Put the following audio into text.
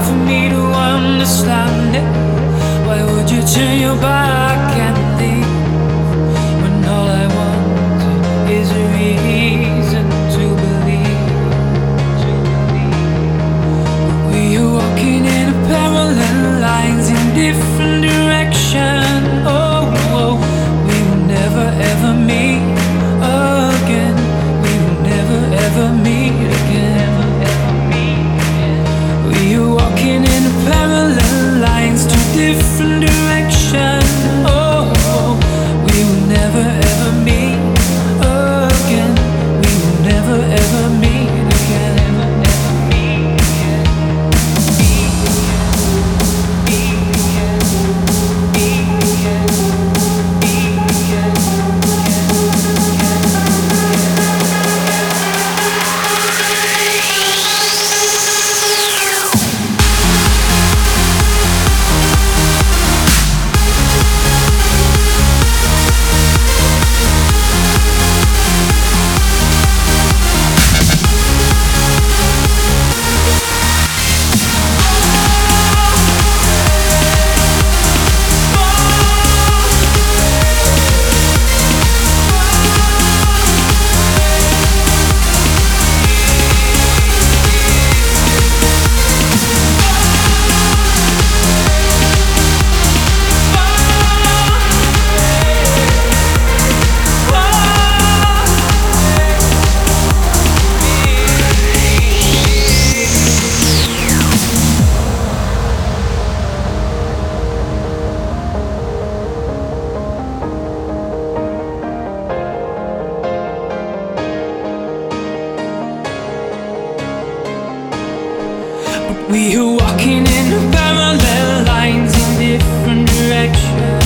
for me to understand it. Why would you turn your back and leave when all I want is a reason to believe? We are walking in a parallel lines in different directions. Oh, we will never ever meet again. We will never ever meet again. We are walking in parallel lines to different directions. Oh, we will never ever meet again. We will never ever meet again. We are walking in parallel lines in different directions.